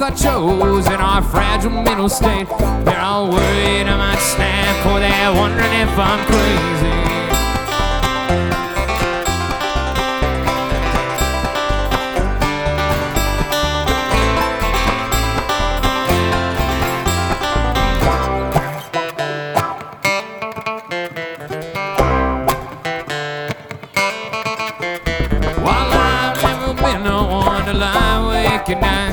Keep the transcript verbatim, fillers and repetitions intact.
I chose in our fragile mental state. They're all worried I might snap, or they're wondering if I'm crazy. While I've never been the one to lie awake at night,